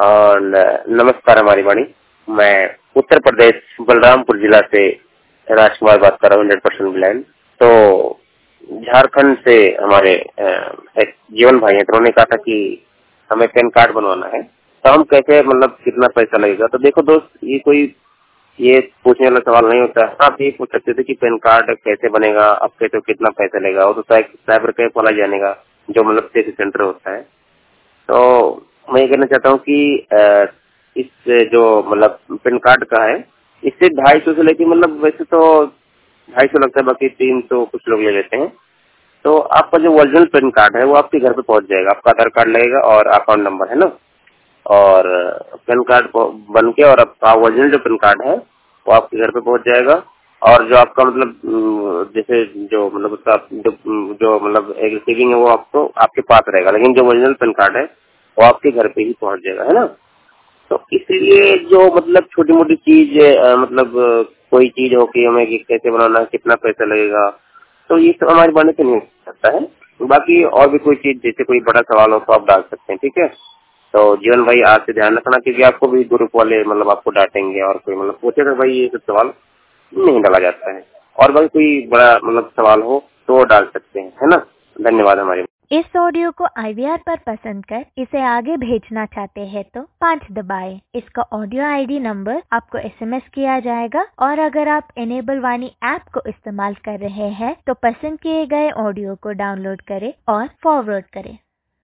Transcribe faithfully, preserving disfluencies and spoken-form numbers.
और नमस्कार हमारी वाणी। मैं उत्तर प्रदेश बलरामपुर जिला से राजकुमार बात कर रहा हूँ, हंड्रेड परसेंट ब्लाइंड। तो झारखंड से हमारे एक जीवन भाई हैं, तो उन्होंने कहा था कि हमें पैन कार्ड बनवाना है, तो हम कैसे, मतलब कितना पैसा लगेगा। तो देखो दोस्त, ये कोई ये पूछने वाला सवाल नहीं होता है। आप ये पूछ सकते थे कि पैन कार्ड कैसे बनेगा, आप कहते हो कितना पैसा लेगा, वो तो साइबर कैफ वाला जानेगा, जो मतलब टेस्ट सेंटर होता है। तो मैं ये कहना चाहता हूँ कि इस जो मतलब पैन कार्ड का है, इससे ढाई सौ से लेके, मतलब वैसे तो ढाई सौ लगता है, बाकी तीन सौ कुछ लोग ले लेते हैं। तो आपका जो ओरिजिनल पैन कार्ड है वो आपके घर पे पहुंच जाएगा। आपका आधार कार्ड लगेगा और अकाउंट नंबर है ना, और पैन कार्ड बन के, और आपका ओरिजिनल जो पैन कार्ड है वो आपके घर पे पहुंच जाएगा। और जो आपका मतलब जैसे जो मतलब उसका जो, जो मतलब एक रिसीविंग है वो आपको आपके पास रहेगा, लेकिन जो ओरिजिनल पैन कार्ड है वो आपके घर पे ही पहुंच जाएगा, है ना। तो इसलिए जो मतलब छोटी मोटी चीज, मतलब कोई चीज हो कि हमें कैसे बनाना है, कितना पैसा लगेगा, तो ये सब हमारे बनने से नहीं हो सकता है। बाकी और भी कोई चीज, जैसे कोई बड़ा सवाल हो तो आप डाल सकते हैं, ठीक है। तो जीवन भाई आज से ध्यान रखना, क्योंकि आपको भी ग्रुप वाले मतलब आपको डांटेंगे और कोई मतलब पूछेगा, भाई ये सब सवाल नहीं डाला जाता है। और बाकी कोई बड़ा मतलब सवाल हो तो डाल सकते हैं, है ना। धन्यवाद हमारे। इस ऑडियो को आई वी आर पर पसंद कर इसे आगे भेजना चाहते हैं तो पाँच दबाएं। इसका ऑडियो आई डी नंबर आपको एस एम एस किया जाएगा, और अगर आप इनेबल वाणी ऐप को इस्तेमाल कर रहे हैं तो पसंद किए गए ऑडियो को डाउनलोड करें और फॉरवर्ड करें।